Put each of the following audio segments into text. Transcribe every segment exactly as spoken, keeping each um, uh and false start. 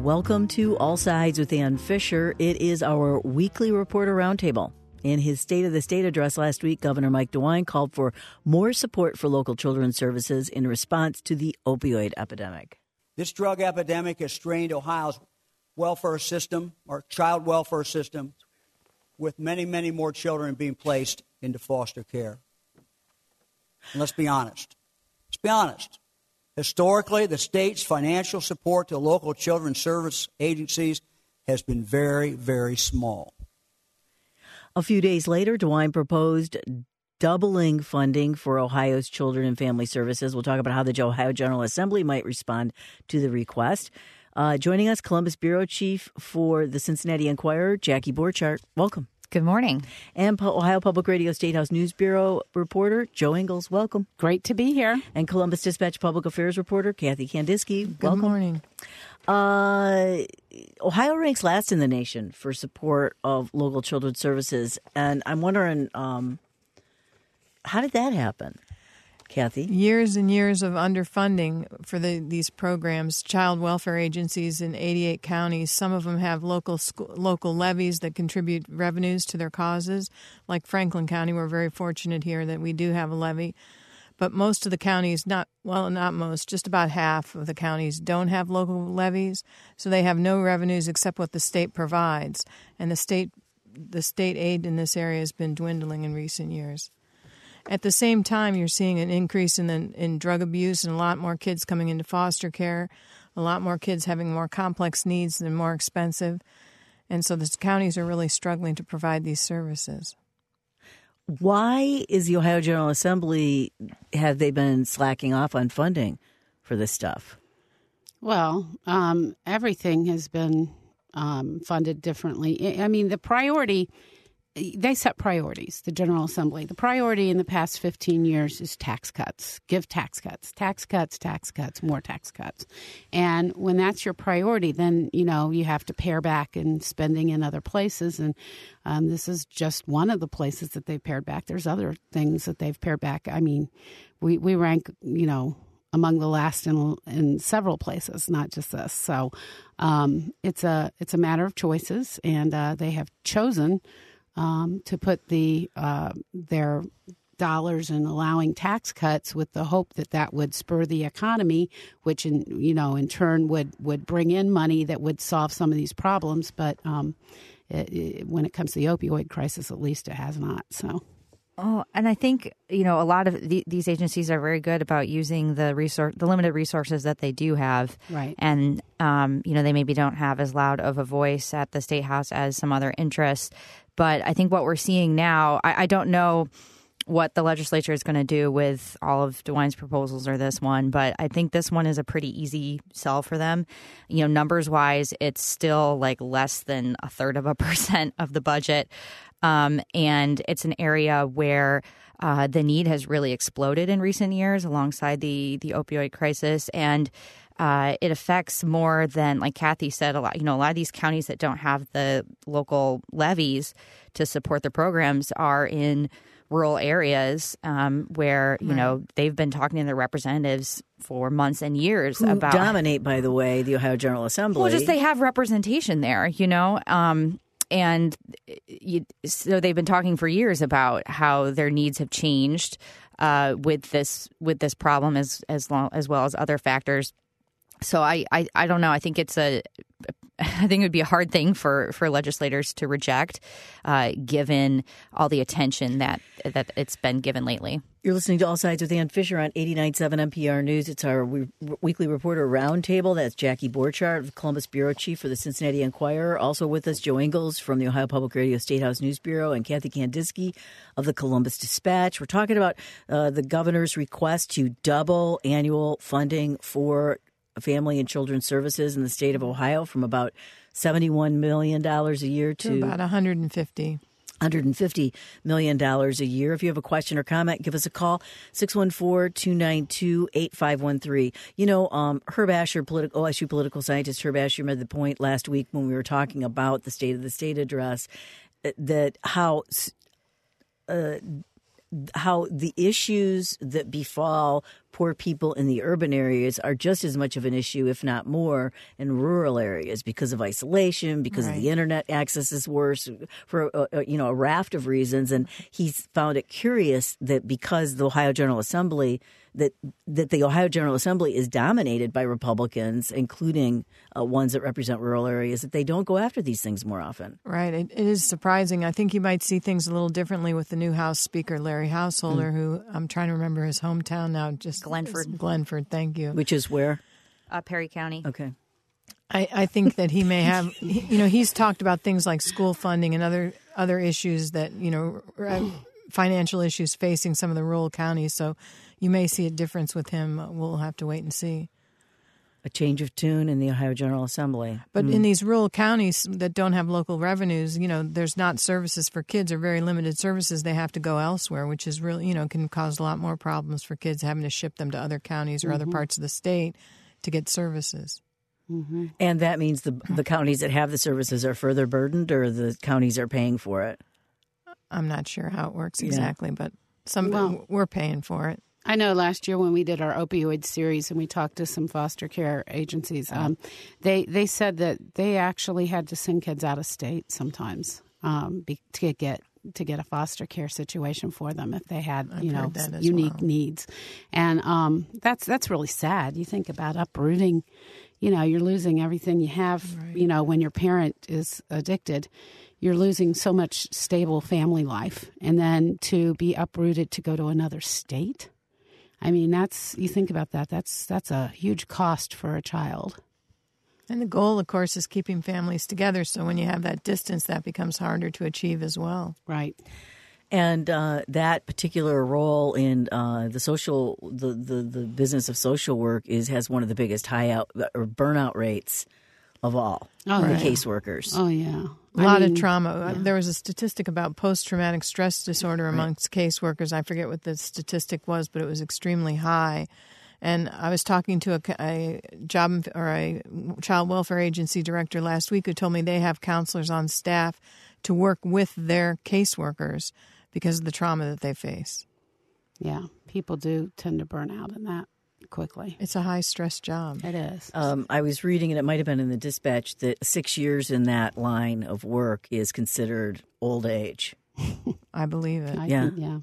Welcome to All Sides with Ann Fisher. It is our weekly reporter roundtable. In his State of the State address last week, Governor Mike DeWine called for more support for local children's services in response to the opioid epidemic. This drug epidemic has strained Ohio's welfare system, our child welfare system, with many, many more children being placed into foster care. And let's be honest. Let's be honest. Historically, the state's financial support to local children's service agencies has been very, very small. A few days later, DeWine proposed doubling funding for Ohio's Children and Family Services. We'll talk about how the Ohio General Assembly might respond to the request. Uh, joining us, Columbus Bureau Chief for the Cincinnati Enquirer, Jackie Borchardt. Welcome. Good morning. And Ohio Public Radio State House News Bureau reporter Joe Ingles. Welcome. Great to be here. And Columbus Dispatch Public Affairs reporter Kathy Kandinsky. Good Welcome. morning. Uh, Ohio ranks last in the nation for support of local children's services. And I'm wondering, um, how did that happen? Kathy? Years and years of underfunding for the, these programs, child welfare agencies in eighty-eight counties. Some of them have local school, local levies that contribute revenues to their causes. Like Franklin County, we're very fortunate here that we do have a levy. But most of the counties, not well, not most, just about half of the counties don't have local levies. So they have no revenues except what the state provides. And the state, the state aid in this area has been dwindling in recent years. At the same time, you're seeing an increase in the, in drug abuse and a lot more kids coming into foster care, a lot more kids having more complex needs and more expensive. And so the counties are really struggling to provide these services. Why is the Ohio General Assembly, have they been slacking off on funding for this stuff? Well, um, everything has been um, funded differently. I mean, the priority... They set priorities, the General Assembly. The priority in the past fifteen years is tax cuts. Give tax cuts, tax cuts, tax cuts, more tax cuts. And when that's your priority, then, you know, you have to pare back in spending in other places. And um, this is just one of the places that they've pared back. There's other things that they've pared back. I mean, we, we rank, you know, among the last in, in several places, not just this. So um, it's a it's a matter of choices, and uh, they have chosen Um, to put the uh, their dollars in allowing tax cuts with the hope that that would spur the economy, which in you know in turn would, would bring in money that would solve some of these problems. But um, it, it, when it comes to the opioid crisis, at least it has not. So. Oh, and I think, you know, a lot of the, these agencies are very good about using the resource, the limited resources that they do have. Right. And, um, you know, they maybe don't have as loud of a voice at the State House as some other interests. But I think what we're seeing now, I, I don't know what the legislature is going to do with all of DeWine's proposals or this one, but I think this one is a pretty easy sell for them. You know, numbers wise, it's still like less than a third of a percent of the budget. Um, and it's an area where uh, the need has really exploded in recent years alongside the, the opioid crisis. And uh, it affects more than, like Kathy said, a lot, you know, a lot of these counties that don't have the local levies to support their programs are in rural areas um, where, you right. know, they've been talking to their representatives for months and years Who about dominate, by the way, the Ohio General Assembly. Well, just they have representation there, you know, um, and you, so they've been talking for years about how their needs have changed uh, with this with this problem as as long as well as other factors. So I, I, I don't know. I think it's a I think it would be a hard thing for, for legislators to reject, uh, given all the attention that that it's been given lately. You're listening to All Sides with Ann Fisher on eighty-nine point seven N P R News. It's our we- weekly reporter roundtable. That's Jackie Borchardt, Columbus Bureau Chief for the Cincinnati Enquirer. Also with us, Joe Ingles from the Ohio Public Radio State House News Bureau, and Kathy Kandinsky of the Columbus Dispatch. We're talking about uh, the governor's request to double annual funding for family and children's services in the state of Ohio from about seventy-one million dollars a year to, to about one hundred fifty. one hundred fifty million dollars a year. If you have a question or comment, give us a call, six one four, two nine two, eight five one three. You know, um, Herb Asher, politi- O S U political scientist Herb Asher made the point last week when we were talking about the State of the State address that how uh, how the issues that befall poor people in the urban areas are just as much of an issue, if not more, in rural areas because of isolation, because Right. of the internet access is worse, for uh, uh, you know a raft of reasons. And he's found it curious that because the Ohio General Assembly that that the Ohio General Assembly is dominated by Republicans, including uh, ones that represent rural areas, that they don't go after these things more often. Right. It, it is surprising. I think you might see things a little differently with the new House Speaker, Larry Householder, mm. who I'm trying to remember his hometown now. Just Glenford. Glenford, thank you. Which is where? Uh, Perry County. Okay. I, I think that he may have, you know, he's talked about things like school funding and other other issues that, you know, financial issues facing some of the rural counties. So you may see a difference with him. We'll have to wait and see. A change of tune in the Ohio General Assembly. But mm. in these rural counties that don't have local revenues, you know, there's not services for kids or very limited services. They have to go elsewhere, which is really, you know, can cause a lot more problems for kids having to ship them to other counties or mm-hmm. other parts of the state to get services. Mm-hmm. And that means the the counties that have the services are further burdened, or the counties are paying for it? I'm not sure how it works exactly, yeah. but some well, we're paying for it. I know last year when we did our opioid series and we talked to some foster care agencies, um, they they said that they actually had to send kids out of state sometimes um, be, to get to get a foster care situation for them if they had I've you know unique well. needs, and um, that's that's really sad. You think about uprooting. You know, you're losing everything you have. Right. You know, when your parent is addicted, you're losing so much stable family life, and then to be uprooted to go to another state. I mean, that's, you think about that, that's that's a huge cost for a child. And the goal, of course, is keeping families together. So when you have that distance, that becomes harder to achieve as well. Right. And uh, that particular role in uh, the social, the, the, the business of social work is has one of the biggest high out or burnout rates of all oh, for yeah. caseworkers. Oh, yeah. A lot I mean, of trauma. yeah. There was a statistic about post-traumatic stress disorder amongst right. caseworkers. I forget what the statistic was, but it was extremely high. And I was talking to a, a job or a child welfare agency director last week who told me they have counselors on staff to work with their caseworkers because of the trauma that they face. Yeah, people do tend to burn out in that quickly. It's a high-stress job. It is. Um, I was reading, and it might have been in the Dispatch, that six years in that line of work is considered old age. I believe it. I yeah. Think, yeah.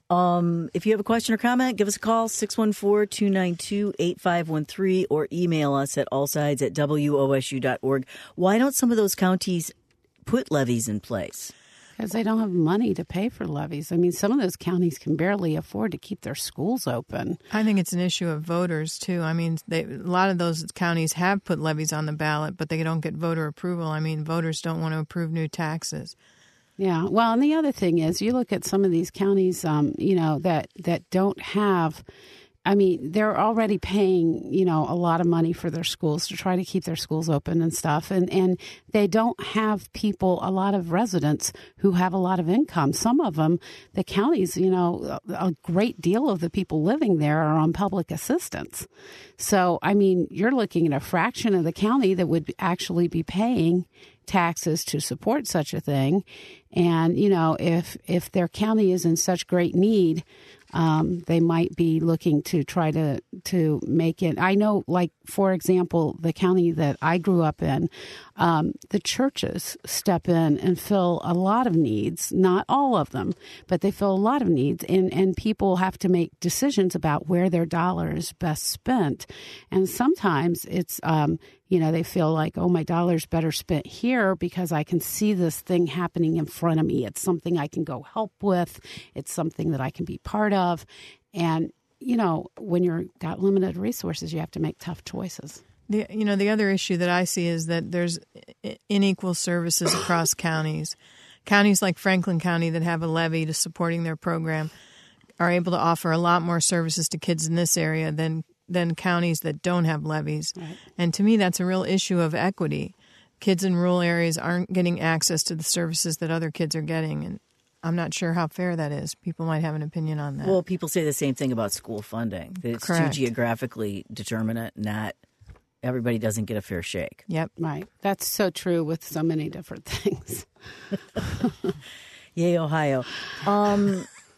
Um, if you have a question or comment, give us a call, six one four, two nine two, eight five one three, or email us at allsides at W O S U dot org. Why don't some of those counties put levies in place? Because they don't have money to pay for levies. I mean, some of those counties can barely afford to keep their schools open. I think it's an issue of voters, too. I mean, they, a lot of those counties have put levies on the ballot, but they don't get voter approval. I mean, voters don't want to approve new taxes. Yeah. Well, and the other thing is you look at some of these counties, um, you know, that, that don't have – I mean, they're already paying, you know, a lot of money for their schools to try to keep their schools open and stuff. And, and they don't have people, a lot of residents who have a lot of income. Some of them, the counties, you know, a great deal of the people living there are on public assistance. So, I mean, you're looking at a fraction of the county that would actually be paying taxes to support such a thing. And, you know, if if their county is in such great need, um, they might be looking to try to, to make it. I know, like, for example, the county that I grew up in, um, the churches step in and fill a lot of needs, not all of them, but they fill a lot of needs. And, and people have to make decisions about where their dollar is best spent. And sometimes it's, um, you know, they feel like, oh, my dollar's better spent here because I can see this thing happening in front of me. It's something I can go help with. It's something that I can be part of. And, you know, when you've got limited resources, you have to make tough choices. The, you know, the other issue that I see is that there's unequal services across counties. Counties like Franklin County that have a levy to supporting their program are able to offer a lot more services to kids in this area than than counties that don't have levies. Right. And to me, that's a real issue of equity. Kids in rural areas aren't getting access to the services that other kids are getting. And I'm not sure how fair that is. People might have an opinion on that. Well, people say the same thing about school funding, that it's Correct. too geographically determinate, not everybody doesn't get a fair shake. Yep. Right. That's so true with so many different things. Yay, Ohio. Um,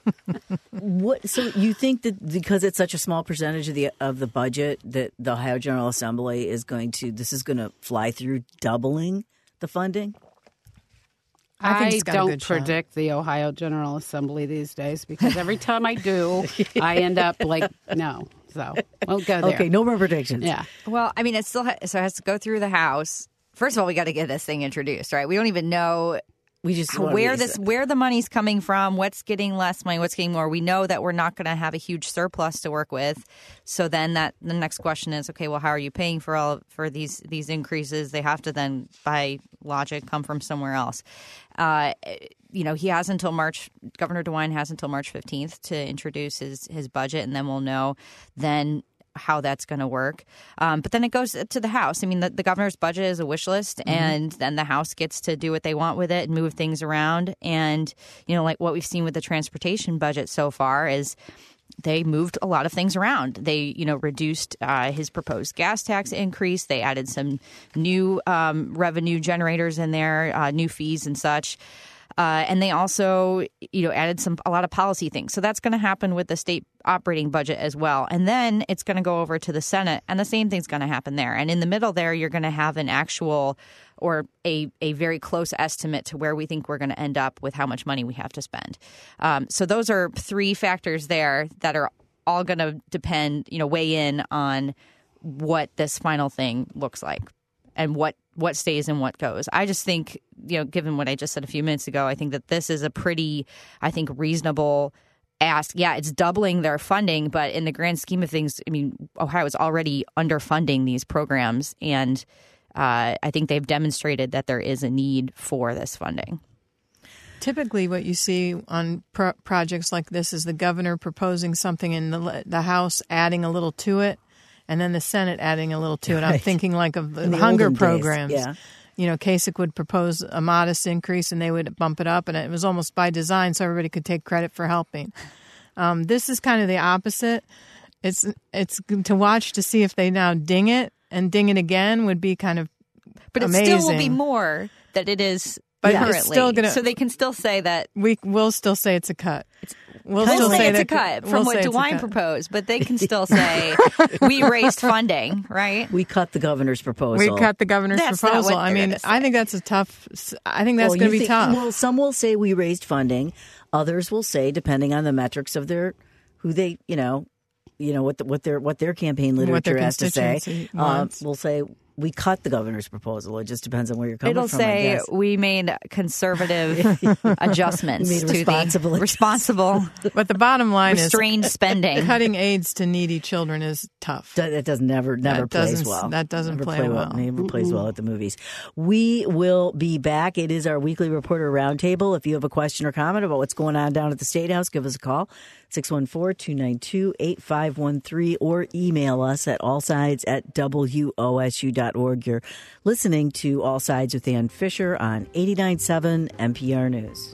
What? So you think that because it's such a small percentage of the of the budget that the Ohio General Assembly is going to this is going to fly through doubling the funding? I think I it's got a don't good shot. predict the Ohio General Assembly these days because every time I do, I end up like, no. So we'll go there. Okay, no more predictions. Yeah. Well, I mean, it still ha- so it has to go through the House. First of all, we got to get this thing introduced, right? We don't even know We just wanna where release this it. where the money's coming from, what's getting less money, what's getting more. We know that we're not going to have a huge surplus to work with. So then that the next question is, okay, well, how are you paying for all for these these increases? They have to then, by logic, come from somewhere else. Uh, you know, he has until March. Governor DeWine has until March fifteenth to introduce his his budget, and then we'll know then how that's going to work. Um, but then it goes to the House. I mean, the, the governor's budget is a wish list, mm-hmm. and then the House gets to do what they want with it and move things around. And, you know, like what we've seen with the transportation budget so far is they moved a lot of things around. They, you know, reduced uh, his proposed gas tax increase. They added some new um, revenue generators in there, uh, new fees and such. Uh, and they also, you know, added some a lot of policy things. So that's going to happen with the state operating budget as well. And then it's going to go over to the Senate, and the same thing's going to happen there. And in the middle there, you're going to have an actual or a, a very close estimate to where we think we're going to end up with how much money we have to spend. Um, so those are three factors there that are all going to depend, you know, weigh in on what this final thing looks like and what what stays and what goes. I just think, you know, given what I just said a few minutes ago, I think that this is a pretty, I think, reasonable ask. Yeah, it's doubling their funding, but in the grand scheme of things, I mean, Ohio is already underfunding these programs, and uh, I think they've demonstrated that there is a need for this funding. Typically, what you see on pro- projects like this is the governor proposing something in the, the House, adding a little to it, and then the Senate adding a little to it. I'm Right. thinking like of the, In the hunger olden days, programs. yeah. You know, Kasich would propose a modest increase and they would bump it up, and it was almost by design so everybody could take credit for helping. Um, this is kind of the opposite. It's it's to watch to see if they now ding it, and ding it again would be kind of But amazing. it still will be more than it is But currently. it's still gonna- so they can still say that We will still say it's a cut. We'll We'll still say, say it's a that- cut from we'll what say it's a DeWine cut. proposed, but they can still say we raised funding, right? We cut the governor's proposal. We cut the governor's That's not proposal. what I they're mean, gonna say. I think that's a tough. I think that's Well, going to you be think- tough. Well, some will say we raised funding. Others will say, depending on the metrics of their, who they, you know, you know what the, what their what their campaign What literature their has to say. constituency Uh, wants. will say we cut the governor's proposal. It just depends on where you're coming It'll from. I say guess. we made conservative adjustments We made to responsible the responsible, But the bottom line restrained is spending. cutting aids to needy children is tough. That that does never never That plays doesn't- well. that doesn't never play well. Never plays well at the movies. We will be back. It is our weekly reporter roundtable. If you have a question or comment about what's going on down at the State House, give us a call six one four, two nine two, eight five one three or email us at allsides at W O S U dot org. You're listening to All Sides with Ann Fisher on eighty-nine point seven N P R News.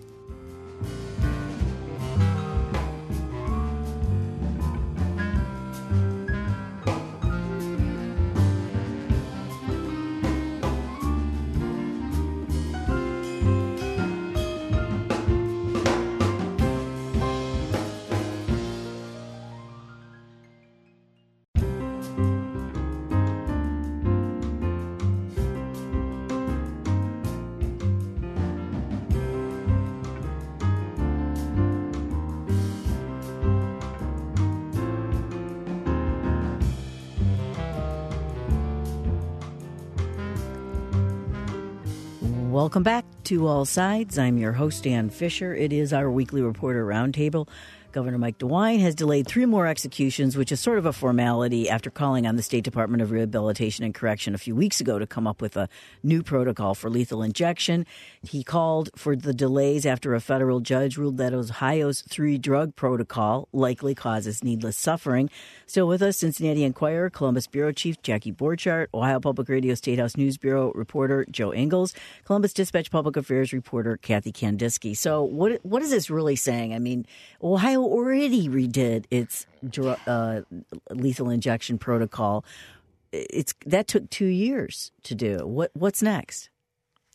Welcome back to All Sides. I'm your host, Ann Fisher. It is our weekly reporter roundtable. Governor Mike DeWine has delayed three more executions, which is sort of a formality after calling on the State Department of Rehabilitation and Correction a few weeks ago to come up with a new protocol for lethal injection. He called for the delays after a federal judge ruled that Ohio's three-drug protocol likely causes needless suffering. Still with us, Cincinnati Enquirer, Columbus Bureau Chief Jackie Borchardt, Ohio Public Radio State House News Bureau reporter Joe Ingles, Columbus Dispatch Public Affairs reporter Kathy Kandinsky. So what what is this really saying? I mean, Ohio already redid its dr- uh, lethal injection protocol. It's that took two years to do. What what's next?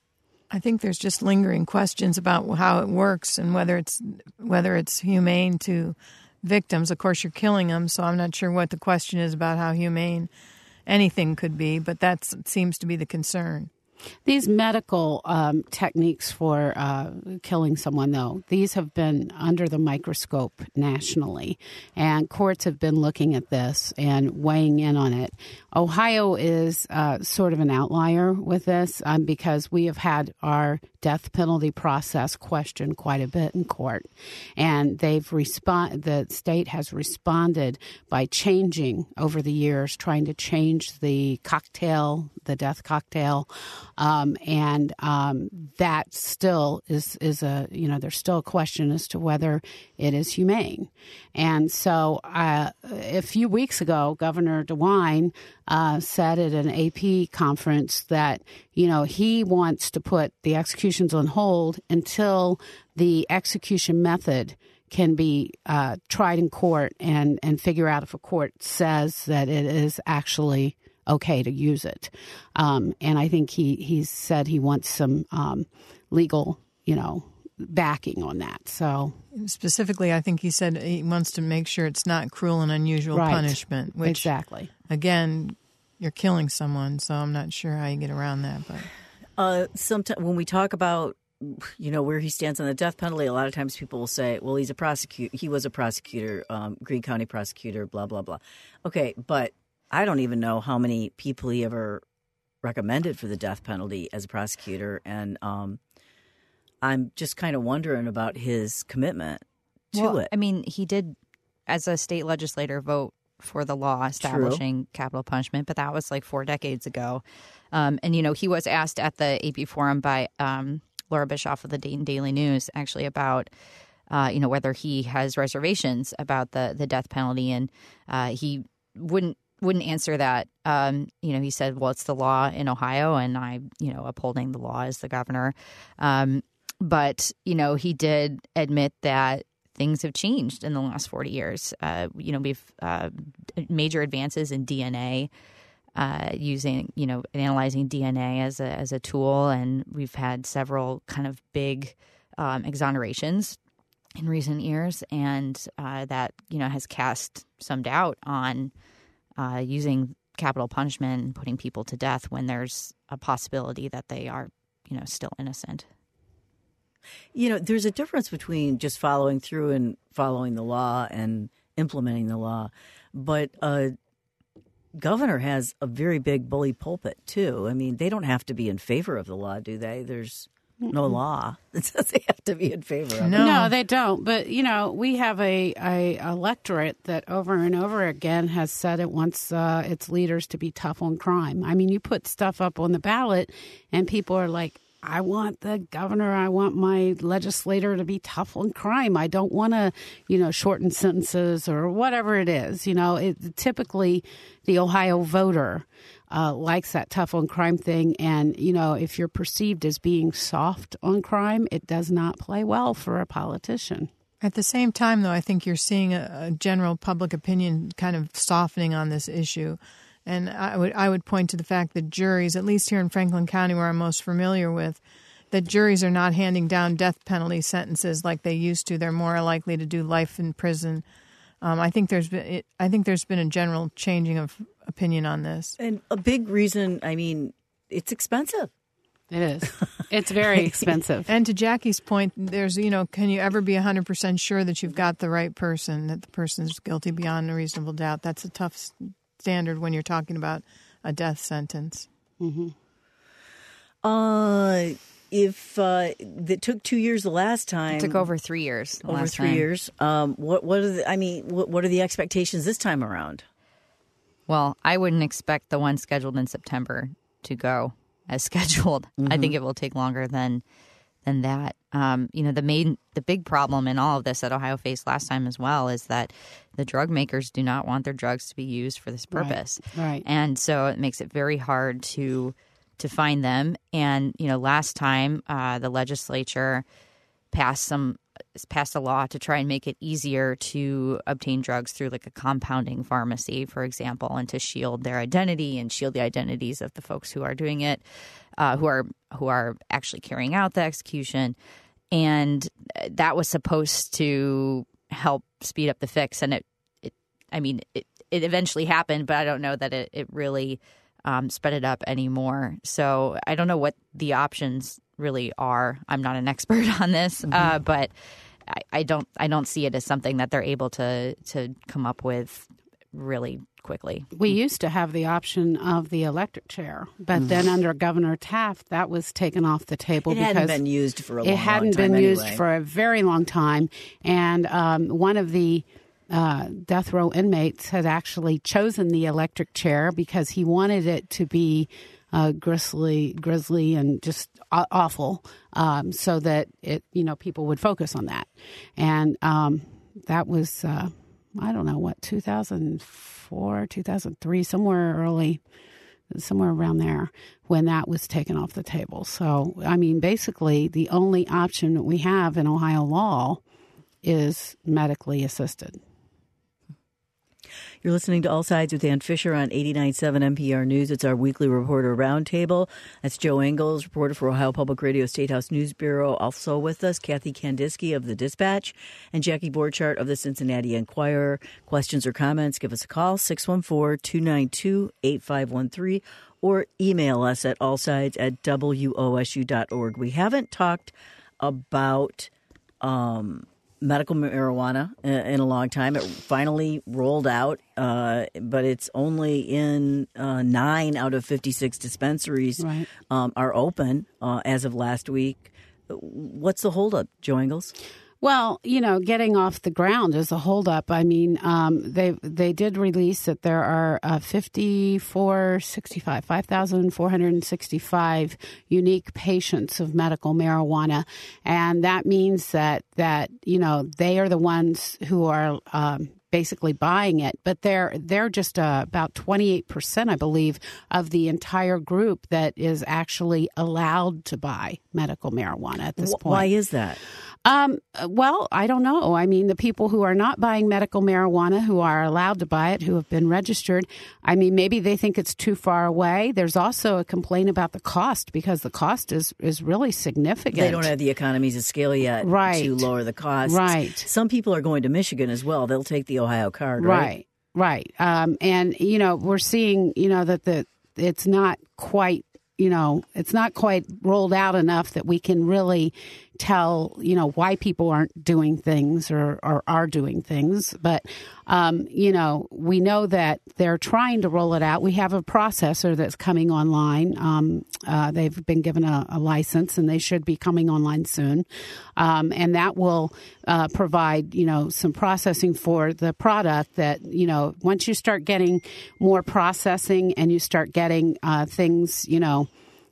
I think there's just lingering questions about how it works and whether it's whether it's humane to victims. Of course, you're killing them, so I'm not sure what the question is about how humane anything could be, but that seems to be the concern. These medical um, techniques for uh, killing someone, though, these have been under the microscope nationally, and courts have been looking at this and weighing in on it. Ohio is uh, sort of an outlier with this um, because we have had our death penalty process questioned quite a bit in court, and they've respond. The state has responded by changing over the years, trying to change the cocktail, the death cocktail. Um, and um, that still is, is a, you know, there's still a question as to whether it is humane. And so uh, a few weeks ago, Governor DeWine uh, said at an A P conference that, you know, he wants to put the executions on hold until the execution method can be uh, tried in court and, and figure out if a court says that it is actually okay to use it. Um, and I think he, he said he wants some um, legal, you know, backing on that. So specifically, I think he said he wants to make sure it's not cruel and unusual right. punishment. Which, exactly. Again, you're killing someone, so I'm not sure how you get around that. But uh, sometimes when we talk about, you know, where he stands on the death penalty, a lot of times people will say, well, he's a prosecutor. He was a prosecutor, um, Greene County prosecutor, blah, blah, blah. Okay, but I don't even know how many people he ever recommended for the death penalty as a prosecutor. And um, I'm just kind of wondering about his commitment to well, it. I mean, he did, as a state legislator, vote for the law establishing True. capital punishment, but that was like four decades ago. Um, and, you know, he was asked at the A P Forum by um, Laura Bischoff of the Dayton Daily News actually about uh, you know, whether he has reservations about the, the death penalty. And uh, he wouldn't wouldn't answer that. Um, you know, he said, well, it's the law in Ohio, and I, you know, upholding the law as the governor. Um, but, you know, he did admit that things have changed in the last forty years. Uh, you know, we've uh, major advances in D N A, uh, using, you know, analyzing D N A as a, as a tool. And we've had several kind of big um, exonerations in recent years. And uh, that, you know, has cast some doubt on Uh, using capital punishment and putting people to death when there's a possibility that they are, you know, still innocent. You know, there's a difference between just following through and following the law and implementing the law. But a governor has a very big bully pulpit, too. I mean, they don't have to be in favor of the law, do they? There's no law that says they have to be in favor of it. No. no, they don't. But, you know, we have a, a electorate that over and over again has said it wants uh, its leaders to be tough on crime. I mean, you put stuff up on the ballot and people are like, I want the governor, I want my legislator to be tough on crime. I don't want to, you know, shorten sentences or whatever it is. You know, it, typically the Ohio voter Uh, likes that tough on crime thing. And, you know, if you're perceived as being soft on crime, it does not play well for a politician. At the same time, though, I think you're seeing a, a general public opinion kind of softening on this issue. And I would I would point to the fact that juries, at least here in Franklin County where I'm most familiar with, that juries are not handing down death penalty sentences like they used to. They're more likely to do life in prison. Um, I think there's been it, I think there's been a general changing of opinion on this. And a big reason, I mean, it's expensive. It is. It's very expensive. And to Jackie's point, there's, you know, can you ever be one hundred percent sure that you've got the right person, that the person's guilty beyond a reasonable doubt? That's a tough standard when you're talking about a death sentence. Mm-hmm. Uh, if uh, it took two years the last time, It took over three years. over last three time. years. Um, what what are the? I mean, what, what are the expectations this time around? Well, I wouldn't expect the one scheduled in September to go as scheduled. Mm-hmm. I think it will take longer than than that. Um, you know, the main, the big problem in all of this that Ohio faced last time as well is that the drug makers do not want their drugs to be used for this purpose. Right. Right. And so it makes it very hard to to find them. And, you know, last time uh, the legislature passed some passed a law to try and make it easier to obtain drugs through like a compounding pharmacy, for example, and to shield their identity and shield the identities of the folks who are doing it, uh, who are who are actually carrying out the execution. And that was supposed to help speed up the fix. And it, it I mean, it, it eventually happened, but I don't know that it, it really um, sped it up anymore. So I don't know what the options really are. I'm not an expert on this, mm-hmm. uh, but I, I don't I don't see it as something that they're able to to come up with really quickly. We used to have the option of the electric chair, but mm. then under Governor Taft, that was taken off the table. It because hadn't been used for a long, It hadn't long time been anyway. used for a very long time, and um, one of the uh, death row inmates had actually chosen the electric chair because he wanted it to be uh, grisly, grisly, and just awful, um, so that it, you know, people would focus on that, and um, that was. Uh, I don't know what, two thousand four, two thousand three, somewhere early, somewhere around there when that was taken off the table. So, I mean, basically the only option that we have in Ohio law is medically assisted. You're listening to All Sides with Ann Fisher on eighty-nine point seven N P R News. It's our weekly reporter roundtable. That's Joe Engels, reporter for Ohio Public Radio State House News Bureau. Also with us, Kathy Kandinsky of the Dispatch and Jackie Borchardt of the Cincinnati Enquirer. Questions or comments, give us a call, six one four, two nine two, eight five one three, or email us at allsides at W O S U dot org. We haven't talked about um, medical marijuana in a long time. It finally rolled out, uh, but it's only in uh, nine out of fifty-six dispensaries right. um, are open uh, as of last week. What's the holdup, Joe Engels? Well, you know, getting off the ground is a holdup. I mean, um, they they did release that there are uh, fifty-four sixty-five, five thousand four hundred sixty-five unique patients of medical marijuana. And that means that, that you know, they are the ones who are um, basically buying it. But they're, they're just uh, about twenty-eight percent, I believe, of the entire group that is actually allowed to buy medical marijuana at this point. Why is that? Um, well, I don't know. I mean, the people who are not buying medical marijuana, who are allowed to buy it, who have been registered, I mean, maybe they think it's too far away. There's also a complaint about the cost because the cost is, is really significant. They don't have the economies of scale yet right. to lower the cost. Right. Some people are going to Michigan as well. They'll take the Ohio card, right? Right, right. Um, and, you know, we're seeing, you know, that the it's not quite, you know, it's not quite rolled out enough that we can really tell, you know, why people aren't doing things or, or are doing things. But, um, you know, we know that they're trying to roll it out. We have a processor that's coming online. Um, uh, they've been given a, a license and they should be coming online soon. Um, and that will uh, provide, you know, some processing for the product that, you know, once you start getting more processing and you start getting uh, things, you know,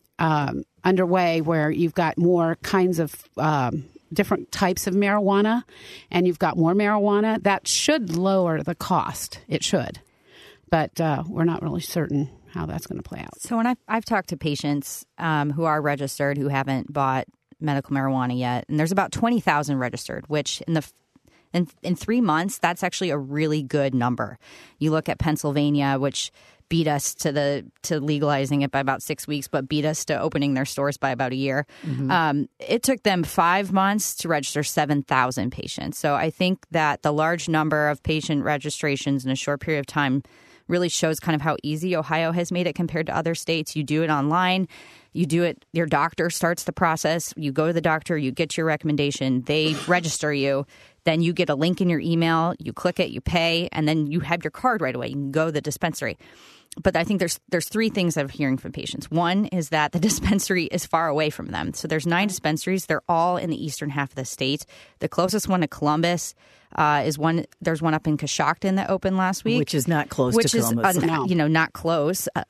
um, underway where you've got more kinds of um, different types of marijuana and you've got more marijuana, that should lower the cost. It should. But uh, we're not really certain how that's going to play out. So when I've, I've talked to patients um, who are registered who haven't bought medical marijuana yet, and there's about twenty thousand registered, which in the in, in three months, that's actually a really good number. You look at Pennsylvania, which beat us to the to legalizing it by about six weeks, but beat us to opening their stores by about a year. Mm-hmm. Um, it took them five months to register seven thousand patients. So I think that the large number of patient registrations in a short period of time really shows kind of how easy Ohio has made it compared to other states. You do it online. You do it, your doctor starts the process. You go to the doctor, you get your recommendation, they register you. Then you get a link in your email, you click it, you pay, and then you have your card right away. You can go to the dispensary. But I think there's there's three things I'm hearing from patients. One is that the dispensary is far away from them. So there's nine dispensaries. They're all in the eastern half of the state. The closest one to Columbus uh, is one. There's one up in Coshocton that opened last week, which is not close which to Columbus. Which is uh, no. you know not close. Uh,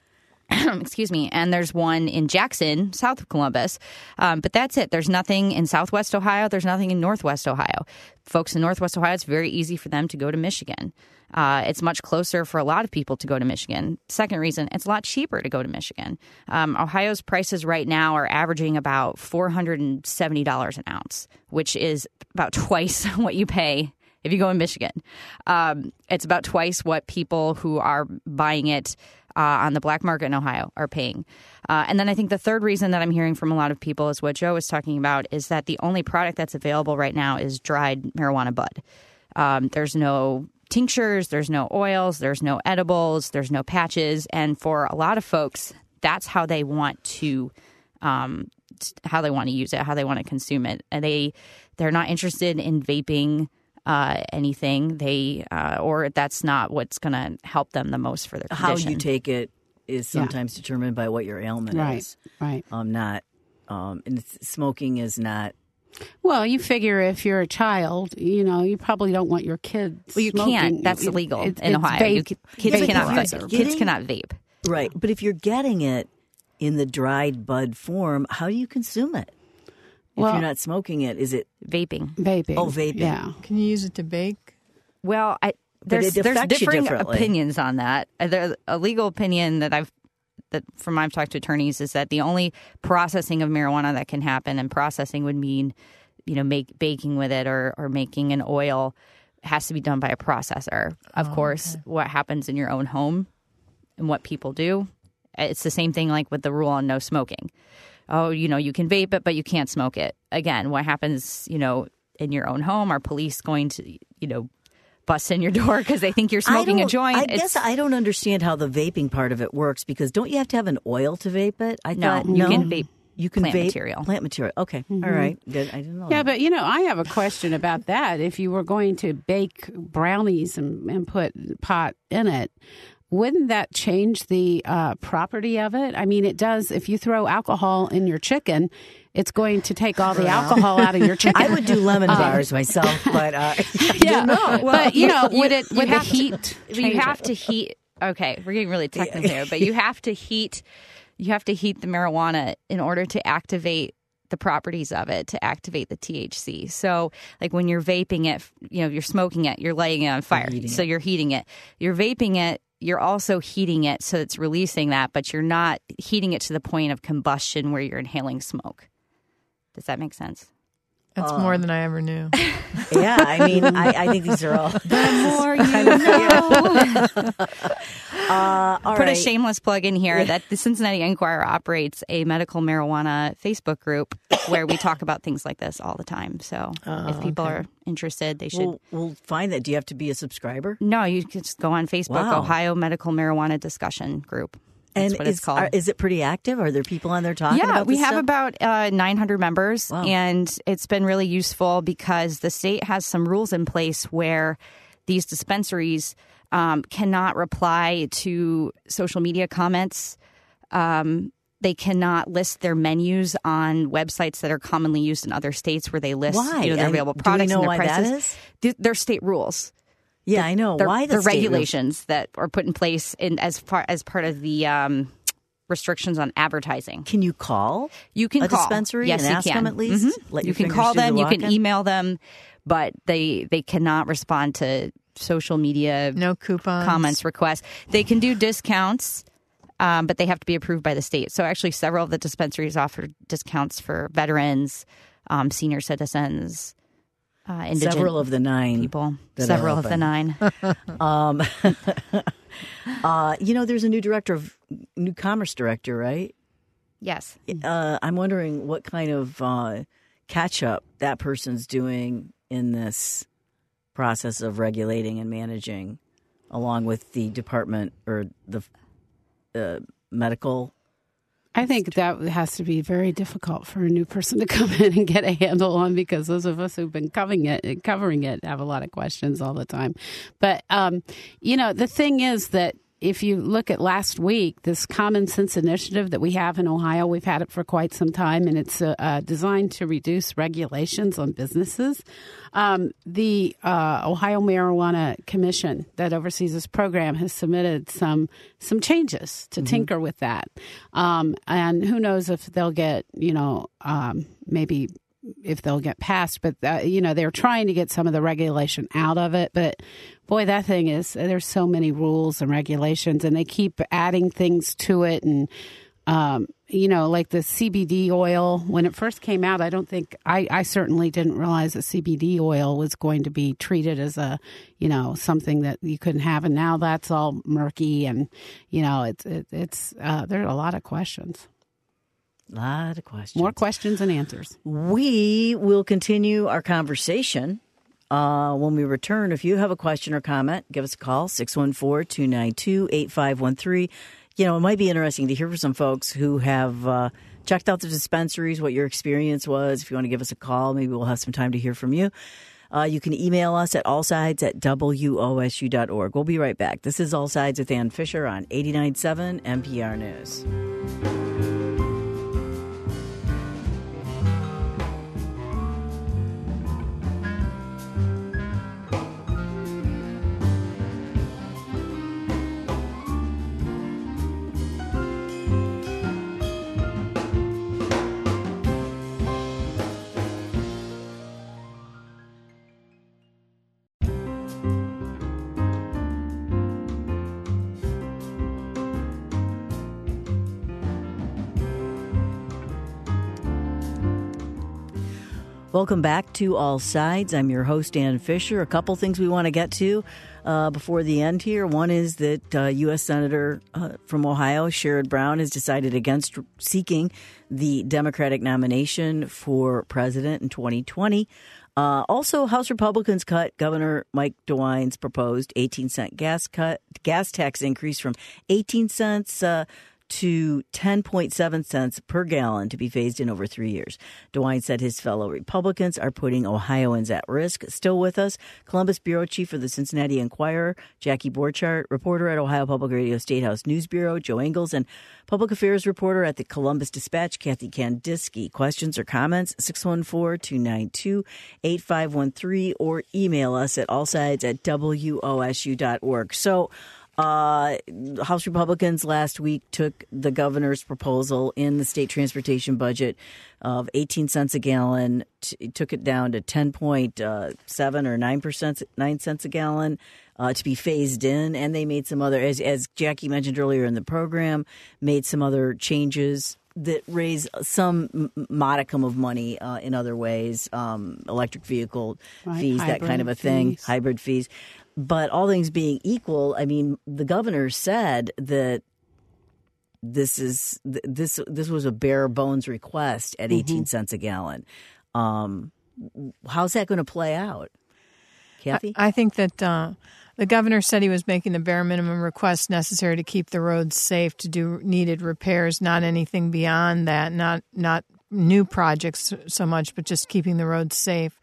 excuse me, and there's one in Jackson, south of Columbus. Um, but that's it. There's nothing in Southwest Ohio. There's nothing in Northwest Ohio. Folks in Northwest Ohio, it's very easy for them to go to Michigan. Uh, it's much closer for a lot of people to go to Michigan. Second reason, it's a lot cheaper to go to Michigan. Um, Ohio's prices right now are averaging about four hundred seventy dollars an ounce, which is about twice what you pay if you go in Michigan. Um, it's about twice what people who are buying it Uh, on the black market in Ohio are paying. Uh, and then I think the third reason that I'm hearing from a lot of people is what Joe was talking about, is that the only product that's available right now is dried marijuana bud. Um, there's no tinctures, there's no oils, there's no edibles, there's no patches. And for a lot of folks, that's how they want to um, how they want to use it, how they want to consume it. And they, they're not interested in vaping Uh, anything they uh, or that's not what's going to help them the most for their condition. How you take it is sometimes yeah. determined by what your ailment right, is. Right. Um. Not. Um. And it's, smoking is not. Well, you figure if you're a child, you know, you probably don't want your kids. Well, you smoking. can't. That's it, illegal it, in it's Ohio. Vape, you can, kids vape cannot vape. getting, Kids cannot vape. Right. But if you're getting it in the dried bud form, how do you consume it? If well, you're not smoking it, is it vaping? Vaping. Oh, vaping. Yeah. Can you use it to bake? Well, I, there's it there's affects you differing differently. opinions on that. There's a legal opinion that I've that from I've talked to attorneys is that the only processing of marijuana that can happen, and processing would mean, you know, make baking with it or or making an oil, has to be done by a processor. Of oh, course, okay. what happens in your own home and what people do, it's the same thing like with the rule on no smoking. Oh, you know, you can vape it, but you can't smoke it. Again, what happens, you know, in your own home? Are police going to, you know, bust in your door because they think you're smoking a joint? I It's, guess I don't understand how the vaping part of it works, because don't you have to have an oil to vape it? I no, thought you no, can vape you can plant vape material. Plant material. Okay, Mm-hmm. all right. Good. I didn't know. Yeah, that. but, you know, I have a question about that. If you were going to bake brownies and, and put pot in it, wouldn't that change the uh, property of it? I mean, it does. If you throw alcohol in your chicken, it's going to take all the alcohol out of your chicken. I would do lemon bars myself, but uh, yeah, Well, but you know, you- would it? you Would the have to- heat? You change have it? to heat. Okay, we're getting really technical here, but you have to heat. You have to heat the marijuana in order to activate the properties of it, to activate the T H C. So, like when you're vaping it, you know, you're smoking it, you're lighting it on fire. You're So it. you're heating it. You're vaping it. You're also heating it, so it's releasing that, but you're not heating it to the point of combustion where you're inhaling smoke. Does that make sense? That's more than I ever knew. yeah, I mean, I, I think these are all. The more you know. Uh, all Put right. a shameless plug in here that the Cincinnati Enquirer operates a medical marijuana Facebook group where we talk about things like this all the time. So if people okay. are interested, they should. We'll, we'll find that. Do you have to be a subscriber? No, you can just go on Facebook, Wow. Ohio Medical Marijuana Discussion Group. That's and what is, it's called. Are, is it pretty active? Are there people on there talking yeah, about we this have stuff? about uh, nine hundred members, Wow. and it's been really useful because the state has some rules in place where these dispensaries um, cannot reply to social media comments. Um, they cannot list their menus on websites that are commonly used in other states where they list Why? you know, their I- available do we products know and their why prices. that is? Th- They're state rules. Yeah, I know. They're, Why the they're state rules? regulations that are put in place in as far as part of the um, restrictions on advertising. Can you call? You can a call. dispensary yes, and you ask can. them at least? Mhm. Let you your can fingers call do the them. You can walking? email them, but they they cannot respond to social media No coupons. comments, requests. They can do discounts, um, but they have to be approved by the state. So actually, several of the dispensaries offer discounts for veterans, um, senior citizens, uh, indigent Several of the nine people. that are Several of the open. nine. Um, uh, you know, there's a new director of new commerce director, right? Yes. Uh, I'm wondering what kind of uh, catch up that person's doing in this process of regulating and managing, along with the department or the uh, medical. I think that has to be very difficult for a new person to come in and get a handle on, because those of us who've been covering it, covering it have a lot of questions all the time. But, um, you know, the thing is that if you look at last week, this common sense initiative that we have in Ohio, we've had it for quite some time, and it's uh, uh, designed to reduce regulations on businesses. Um, the uh, Ohio Marijuana Commission that oversees this program has submitted some some changes to mm-hmm. tinker with that. Um, and who knows if they'll get, you know, um, maybe if they'll get passed. But, uh, you know, they're trying to get some of the regulation out of it. But, boy, that thing is, there's so many rules and regulations, and they keep adding things to it. And, um, you know, like the C B D oil, when it first came out, I don't think, I, I certainly didn't realize that C B D oil was going to be treated as a, you know, something that you couldn't have. And now that's all murky. And, you know, it's, it, it's, uh, there are a lot of questions. A lot of questions. More questions than answers. We will continue our conversation uh, when we return. If you have a question or comment, give us a call, six one four, two nine two, eight five one three. You know, it might be interesting to hear from some folks who have uh, checked out the dispensaries, what your experience was. If you want to give us a call, maybe we'll have some time to hear from you. Uh, you can email us at allsides at W O S U dot org. We'll be right back. This is All Sides with Ann Fisher on eighty-nine point seven N P R News. Welcome back to All Sides. I'm your host, Ann Fisher. A couple things we want to get to uh, before the end here. One is that uh, U S Senator uh, from Ohio, Sherrod Brown, has decided against seeking the Democratic nomination for president in twenty twenty. Uh, also, House Republicans cut Governor Mike DeWine's proposed eighteen cent gas cut gas tax increase from eighteen cents uh, to ten point seven cents per gallon to be phased in over three years. DeWine said his fellow Republicans are putting Ohioans at risk. Still with us, Columbus Bureau Chief for the Cincinnati Enquirer, Jackie Borchardt, reporter at Ohio Public Radio Statehouse News Bureau, Joe Ingles, and Public Affairs reporter at the Columbus Dispatch, Kathy Kandinsky. Questions or comments, six one four, two nine two, eight five one three, or email us at allsides at W O S U dot org. So, Uh, House Republicans last week took the governor's proposal in the state transportation budget of eighteen cents a gallon, t- took it down to ten point seven or nine percent, nine cents a gallon uh, to be phased in. And they made some other, as, as Jackie mentioned earlier in the program, made some other changes that raise some modicum of money uh, in other ways, um, electric vehicle right. fees, hybrid that kind of a thing, fees. hybrid fees. But all things being equal, I mean, the governor said that this is this this was a bare bones request at eighteen mm-hmm. cents a gallon. Um, how's that going to play out, Kathy? I, I think that uh, the governor said he was making the bare minimum request necessary to keep the roads safe, to do needed repairs, not anything beyond that, not not new projects so much, but just keeping the roads safe.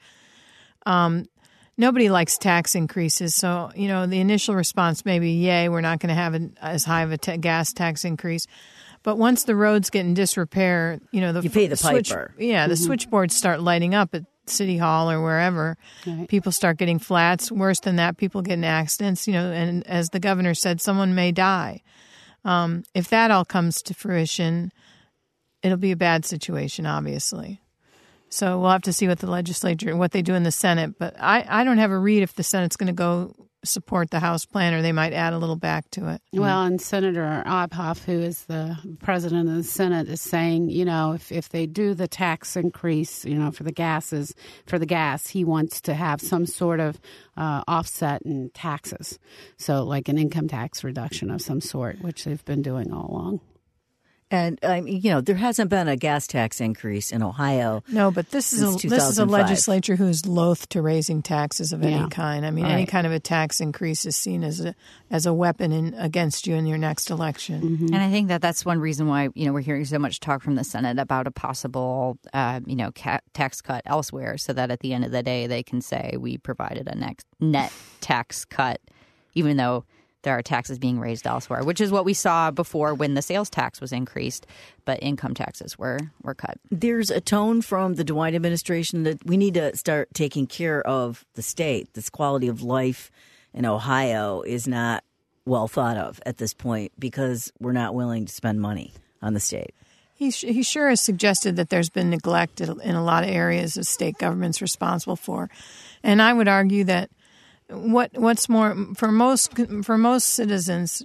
Um, Nobody likes tax increases. So, you know, the initial response may be, yay, we're not going to have an, as high of a t- gas tax increase. But once the roads get in disrepair, you know, the you pay the switch, piper. Yeah, mm-hmm. the switchboards start lighting up at City Hall or wherever. Right. People start getting flats. Worse than that, people get in accidents, you know, and as the governor said, someone may die. Um, if that all comes to fruition, it'll be a bad situation, obviously. So we'll have to see what the legislature, what they do in the Senate. But I, I don't have a read if the Senate's going to go support the House plan, or they might add a little back to it. Well, and Senator Obhoff, who is the president of the Senate, is saying, you know, if, if they do the tax increase, you know, for the gases, for the gas, he wants to have some sort of uh, offset in taxes. So like an income tax reduction of some sort, which they've been doing all along. And, I mean, you know, there hasn't been a gas tax increase in Ohio. No, but this is a, this is a legislature who's loath to raising taxes of any yeah. kind. I mean, right. any kind of a tax increase is seen as a as a weapon in, against you in your next election. Mm-hmm. And I think that that's one reason why, you know, we're hearing so much talk from the Senate about a possible, uh, you know, ca- tax cut elsewhere, so that at the end of the day they can say we provided a next net tax cut, even though there are taxes being raised elsewhere, which is what we saw before when the sales tax was increased, but income taxes were, were cut. There's a tone from the DeWine administration that we need to start taking care of the state. This quality of life in Ohio is not well thought of at this point because we're not willing to spend money on the state. He, sh- he sure has suggested that there's been neglect in a lot of areas that state government's responsible for. And I would argue that what what's more, for most for most citizens,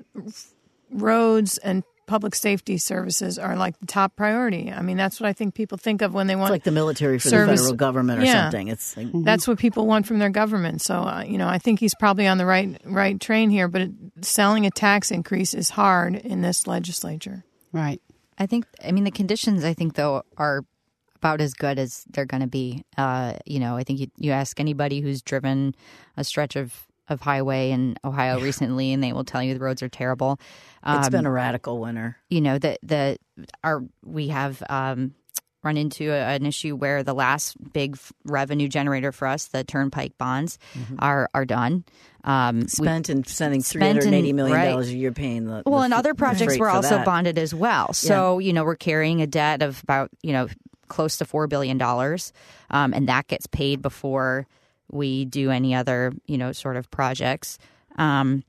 roads and public safety services are like the top priority. I mean, that's what I think people think of when they want. It's like the military for service. the federal government or yeah. something. It's like, mm-hmm. That's what people want from their government. So, uh, you know, I think he's probably on the right right train here, but it, selling a tax increase is hard in this legislature. Right. I think, I mean, the conditions, I think, though, are about as good as they're going to be. Uh, you know, I think you, you ask anybody who's driven a stretch of, of highway in Ohio recently, and they will tell you the roads are terrible. Um, it's been a radical winter. You know, the, the, our, we have um, run into a, an issue where the last big revenue generator for us, the turnpike bonds, mm-hmm. are, are done. Um, spent in sending three hundred eighty million dollars right. a year paying the well, the, and other projects were also that. bonded as well. So yeah. you know, we're carrying a debt of about you know close to four billion dollars, um, and that gets paid before we do any other you know sort of projects. Um,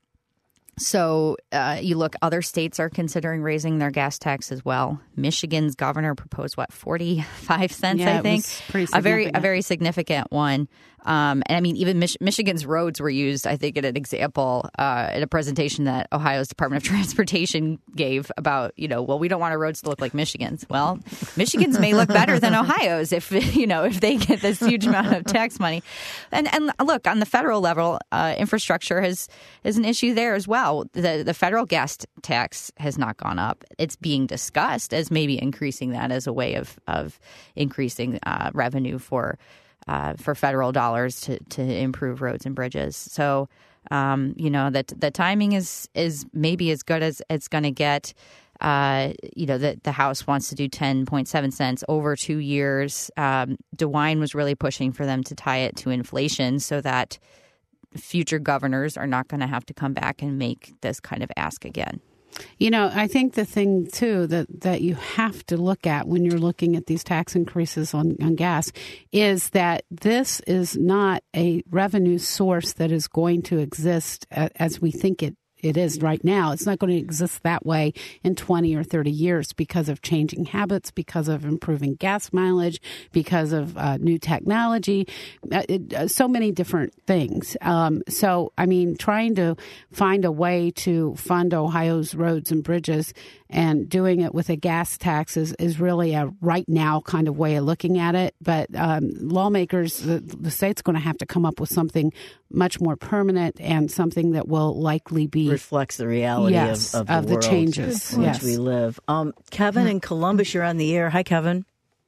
so uh, you look, other states are considering raising their gas tax as well. Michigan's governor proposed what forty-five cents, yeah, I think, pretty a very a very significant one. Um, and I mean, even Mich- Michigan's roads were used, I think, in an example uh, in a presentation that Ohio's Department of Transportation gave about, you know, well, we don't want our roads to look like Michigan's. Well, Michigan's may look better than Ohio's if, you know, if they get this huge amount of tax money. And and look, on the federal level, uh, infrastructure has is an issue there as well. The the federal gas tax has not gone up. It's being discussed as maybe increasing that as a way of of increasing uh, revenue for. Uh, for federal dollars to, to improve roads and bridges. So, um, you know, that the timing is is maybe as good as it's going to get. Uh, you know, the, the House wants to do ten point seven cents over two years. Um, DeWine was really pushing for them to tie it to inflation so that future governors are not going to have to come back and make this kind of ask again. You know, I think the thing, too, that, that you have to look at when you're looking at these tax increases on, on gas is that this is not a revenue source that is going to exist as we think it it is right now. It's not going to exist that way in twenty or thirty years because of changing habits, because of improving gas mileage, because of uh, new technology, uh, it, uh, so many different things. Um, so, I mean, trying to find a way to fund Ohio's roads and bridges and doing it with a gas tax is, is really a right now kind of way of looking at it. But um, lawmakers, the, the state's going to have to come up with something much more permanent and something that will likely be reflects the reality yes, of, of, the, of the world changes in yes. which we live. Um, Kevin in Columbus, you're on the air. Hi, Kevin.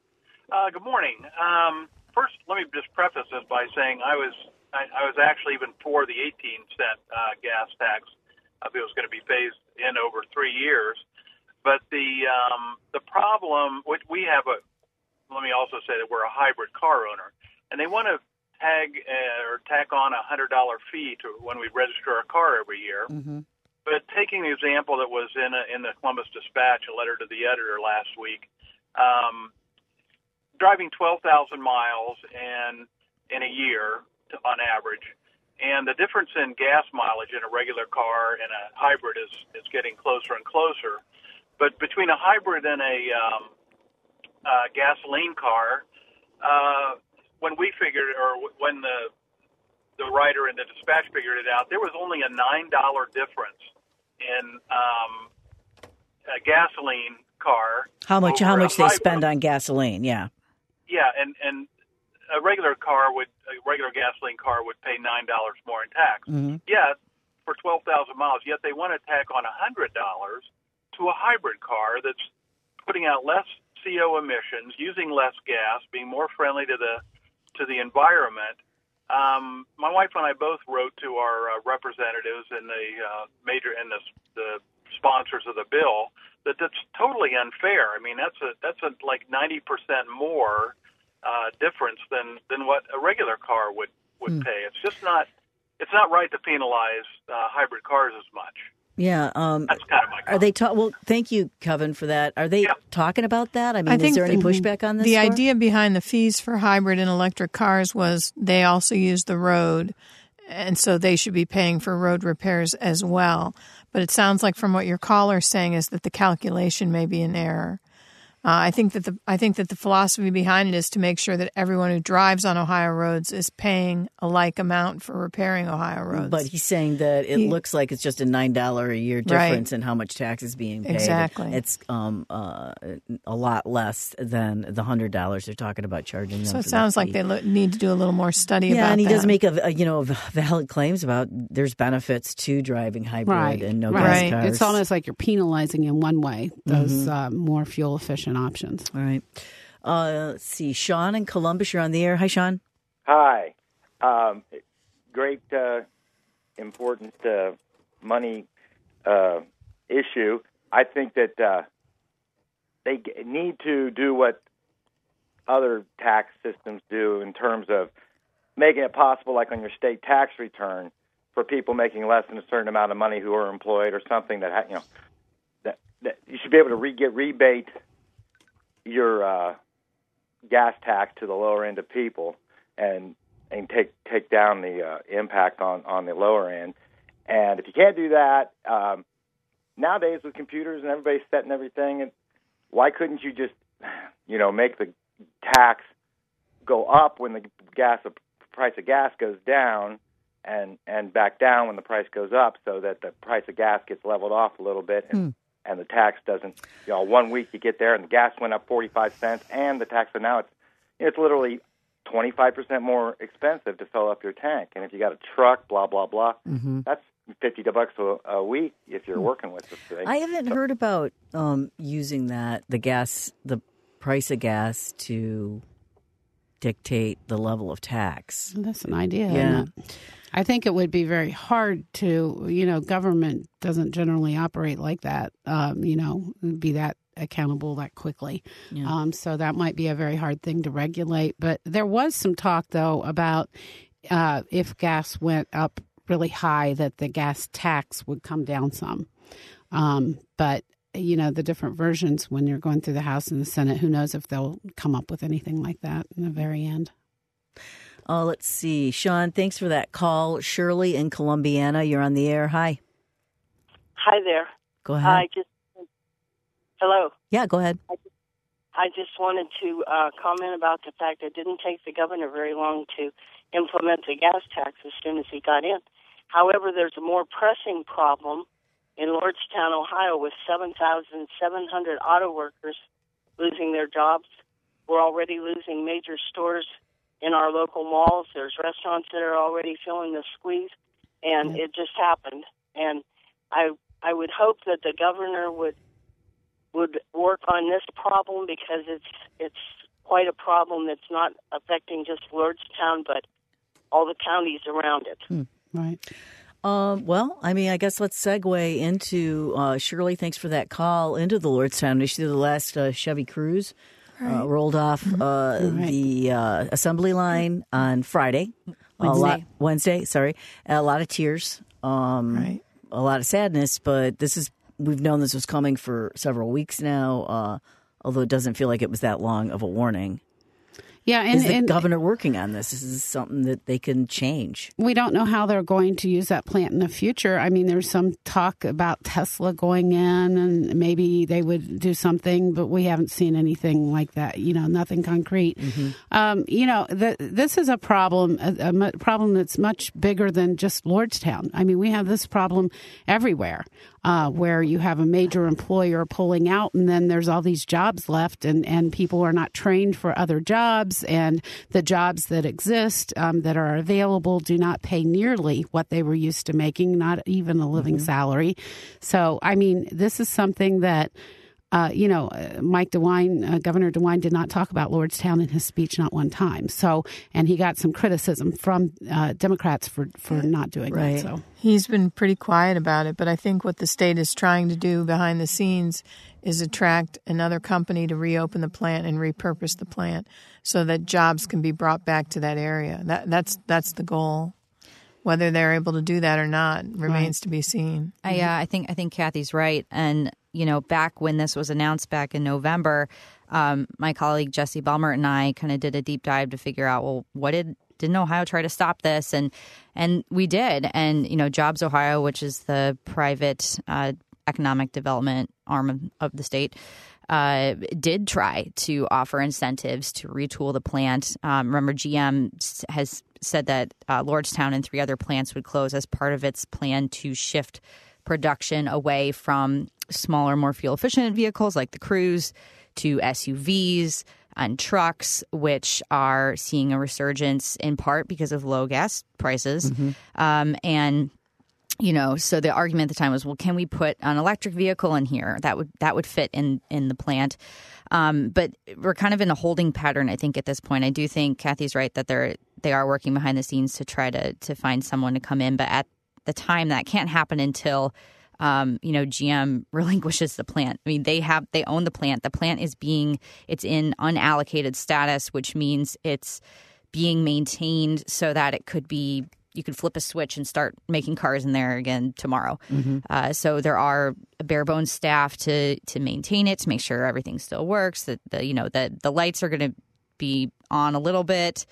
Uh, good morning. Um, first, let me just preface this by saying I was I, I was actually even for the eighteen cent uh, gas tax if it was going to be phased in over three years. But the um, the problem, we, we have a, let me also say that we're a hybrid car owner, and they want to tag uh, or tack on a one hundred dollars fee to when we register our car every year. Mm-hmm. But taking the example that was in a, in the Columbus Dispatch, a letter to the editor last week, um, driving twelve thousand miles and in a year to, on average, and the difference in gas mileage in a regular car and a hybrid is, is getting closer and closer. But between a hybrid and a um, uh, gasoline car, uh, when we figured, or when the the writer in the Dispatch figured it out, there was only a nine dollar difference in um, a gasoline car. How much? How much they hybrid. spend on gasoline? Yeah. Yeah, and, and a regular car would a regular gasoline car would pay nine dollars more in tax. Mm-hmm. Yet for twelve thousand miles, yet they want to tack on a hundred dollars to a hybrid car that's putting out less C O emissions, using less gas, being more friendly to the to the environment. Um, my wife and I both wrote to our uh, representatives and the uh, major and the, the sponsors of the bill that that's totally unfair. I mean, that's a that's a like ninety percent more uh, difference than, than what a regular car would would mm. pay. It's just not it's not right to penalize uh, hybrid cars as much. Yeah, um, that's kind of my comment. Are they ta- well? Thank you, Kevin, for that. Are they yeah. talking about that? I mean, I is think there any the, pushback on this? The store? idea behind the fees for hybrid and electric cars was they also use the road, and so they should be paying for road repairs as well. But it sounds like from what your caller is saying is that the calculation may be in error. Uh, I think that the I think that the philosophy behind it is to make sure that everyone who drives on Ohio roads is paying a like amount for repairing Ohio roads. But he's saying that it he, looks like it's just a nine dollar a year difference right. in how much tax is being paid. Exactly, it's um uh, a lot less than the hundred dollars they're talking about charging them. So it for sounds like they lo- need to do a little more study yeah, about that. Yeah, and he that. does make a, a you know valid claims about there's benefits to driving hybrid right. and no right. gas cars. It's almost like you're penalizing in one way those mm-hmm. uh, more fuel efficient options. All right. Uh, let's see. Sean in Columbus, you're on the air. Hi, Sean. Hi. Um, great, uh, important uh, money uh, issue. I think that uh, they g- need to do what other tax systems do in terms of making it possible, like on your state tax return, for people making less than a certain amount of money who are employed or something that, ha- you know, that, that you should be able to re- get rebate your uh, gas tax to the lower end of people and and take take down the uh, impact on, on the lower end. And if you can't do that, um, nowadays with computers and everybody's setting everything, and why couldn't you just, you know, make the tax go up when the gas the price of gas goes down, and and back down when the price goes up, so that the price of gas gets leveled off a little bit. And, mm. And the tax doesn't, you know, one week you get there and the gas went up forty-five cents and the tax, so now it's it's literally twenty-five percent more expensive to fill up your tank. And if you got a truck, blah, blah, blah, mm-hmm. that's fifty bucks a, a week if you're working with this thing. I haven't so, heard about um, using that, the gas, the price of gas to dictate the level of tax. That's an idea, yeah. isn't it? I think it would be very hard to, you know, government doesn't generally operate like that, um, you know, be that accountable that quickly. Yeah. Um, so that might be a very hard thing to regulate. But there was some talk, though, about uh, if gas went up really high, that the gas tax would come down some. Um, but, you know, the different versions when you're going through the House and the Senate, who knows if they'll come up with anything like that in the very end. Oh, let's see. Sean, thanks for that call. Shirley in Columbiana, you're on the air. Hi. Hi there. Go ahead. I just hello. Yeah, go ahead. I just, I just wanted to uh, comment about the fact it didn't take the governor very long to implement the gas tax as soon as he got in. However, there's a more pressing problem in Lordstown, Ohio, with seven thousand seven hundred auto workers losing their jobs. We're already losing major stores in our local malls. There's restaurants that are already feeling the squeeze, and yeah. it just happened. And I I would hope that the governor would would work on this problem, because it's it's quite a problem that's not affecting just Lordstown, but all the counties around it. Hmm. Right. Um, well, I mean, I guess let's segue into, uh, Shirley, thanks for that call, into the Lordstown issue. The last uh, Chevy Cruze right. uh, rolled off uh, right. the uh, assembly line on Friday. Wednesday. A lot, Wednesday, sorry. A lot of tears, um, right. a lot of sadness, but this is, we've known this was coming for several weeks now, uh, although it doesn't feel like it was that long of a warning. Yeah, and, is the and governor working on this? This is something that they can change. We don't know how they're going to use that plant in the future. I mean, there's some talk about Tesla going in, and maybe they would do something, but we haven't seen anything like that. You know, nothing concrete. Mm-hmm. Um, you know, the, this is a problem, a, a problem that's much bigger than just Lordstown. I mean, we have this problem everywhere. Uh, where you have a major employer pulling out, and then there's all these jobs left, and, and people are not trained for other jobs, and the jobs that exist um, that are available do not pay nearly what they were used to making, not even a living mm-hmm. salary. So, I mean, this is something that Uh, you know, Mike DeWine, uh, Governor DeWine did not talk about Lordstown in his speech, not one time. So, and he got some criticism from uh, Democrats for, for not doing right. that. So he's been pretty quiet about it, but I think what the state is trying to do behind the scenes is attract another company to reopen the plant and repurpose the plant so that jobs can be brought back to that area. That that's that's the goal. whether they're able to do that or not remains Right. to be seen. I, uh, I think I think Kathy's right. And, you know, back when this was announced back in November, um, my colleague Jesse Belmer and I kind of did a deep dive to figure out, well, what did didn't Ohio try to stop this? And and we did. And, you know, Jobs Ohio, which is the private uh, economic development arm of, of the state, uh, did try to offer incentives to retool the plant. Um, remember, G M has said that uh, Lordstown and three other plants would close as part of its plan to shift production away from smaller, more fuel-efficient vehicles like the Cruise to S U Vs and trucks, which are seeing a resurgence in part because of low gas prices. Mm-hmm. Um, and, you know, so the argument at the time was, well, can we put an electric vehicle in here? That would that would fit in, in the plant. Um, but we're kind of in a holding pattern, I think, at this point. I do think Kathy's right that they're they are working behind the scenes to try to to find someone to come in. But at the time, that can't happen until Um, you know, G M relinquishes the plant. I mean, they have they own the plant. The plant is being it's in unallocated status, which means it's being maintained so that it could be you could flip a switch and start making cars in there again tomorrow. Mm-hmm. Uh, so there are bare bones staff to to maintain it, to make sure everything still works. That the you know the the lights are going to be on a little bit,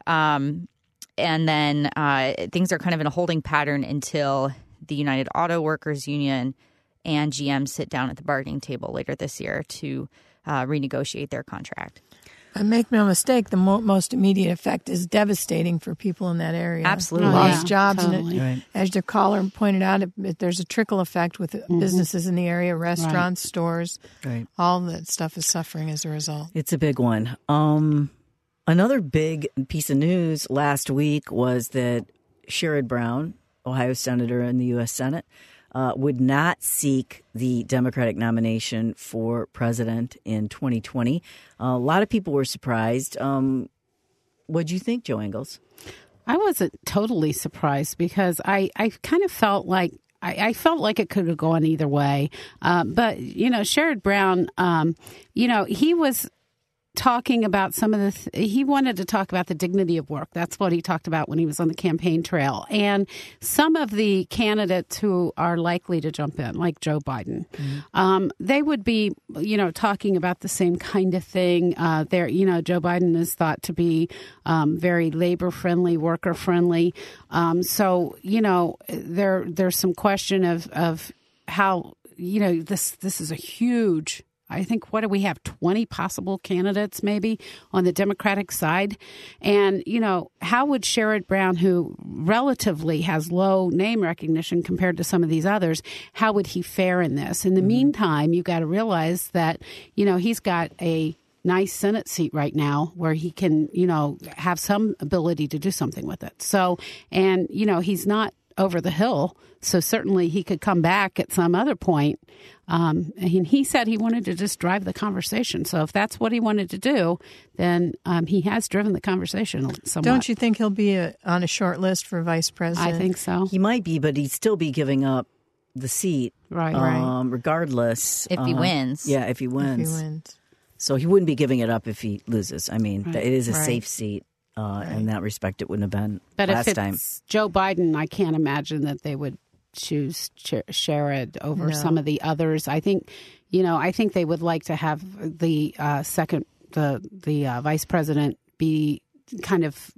um, and then uh, things are kind of in a holding pattern until the United Auto Workers Union and G M sit down at the bargaining table later this year to uh, renegotiate their contract. And make no mistake, the mo- most immediate effect is devastating for people in that area. Absolutely. Lost Yeah, jobs. totally. And it, Right. as the caller pointed out, it, it, there's a trickle effect with mm-hmm. businesses in the area, restaurants, right. stores. Right. All that stuff is suffering as a result. It's a big one. Um, another big piece of news last week was that Sherrod Brown, Ohio senator in the U S Senate, uh, would not seek the Democratic nomination for president in twenty twenty. Uh, a lot of people were surprised. Um, what do you think, Joe Ingles? I wasn't totally surprised because I, I kind of felt like I, I felt like it could have gone either way. Um, but, you know, Sherrod Brown, um, you know, he was talking about some of the, th- he wanted to talk about the dignity of work. That's what he talked about when he was on the campaign trail. And some of the candidates who are likely to jump in, like Joe Biden, mm-hmm. um, they would be, you know, talking about the same kind of thing. Uh, there, you know, Joe Biden is thought to be um, very labor friendly, worker friendly. Um, so, you know, there, there's some question of, of how, you know, this, this is a huge I think, what do we have, twenty possible candidates maybe on the Democratic side? And, you know, how would Sherrod Brown, who relatively has low name recognition compared to some of these others, how would he fare in this? In the mm-hmm. meantime, you've got to realize that, you know, he's got a nice Senate seat right now where he can, you know, have some ability to do something with it. So, and, you know, he's not over the hill. So certainly he could come back at some other point. Um, and he said he wanted to just drive the conversation. So if that's what he wanted to do, then um, he has driven the conversation somewhat. Don't you think he'll be a, on a short list for vice president? I think so. He might be, but he'd still be giving up the seat, right? Um, right. Regardless, if he uh, wins. Yeah, if he wins. If he wins. So he wouldn't be giving it up if he loses. I mean, right. it is a right. safe seat. Uh, right. In that respect, it wouldn't have been but last if it's time. Joe Biden, I can't imagine that they would choose Sherrod over no. some of the others. I think, you know, I think they would like to have the uh, second, the the uh, vice president be kind of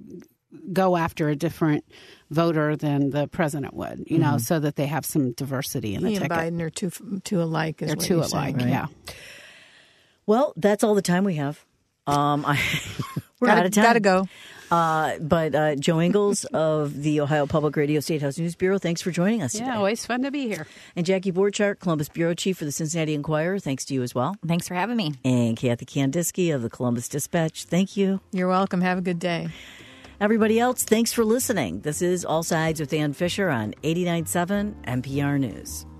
go after a different voter than the president would, you know, mm-hmm. so that they have some diversity in the he ticket. He and Biden are too too alike. Is They're what too you're alike, saying, right? yeah. Well, that's all the time we have. Um, I, we're gotta, out of time. Gotta go. Uh, but uh, Joe Ingles of the Ohio Public Radio State House News Bureau, thanks for joining us yeah, today. always fun to be here. And Jackie Borchardt, Columbus Bureau Chief for the Cincinnati Enquirer, thanks to you as well. Thanks for having me. And Kathy Kandinsky of the Columbus Dispatch, thank you. You're welcome. Have a good day. Everybody else, thanks for listening. This is All Sides with Ann Fisher on eighty-nine point seven N P R News.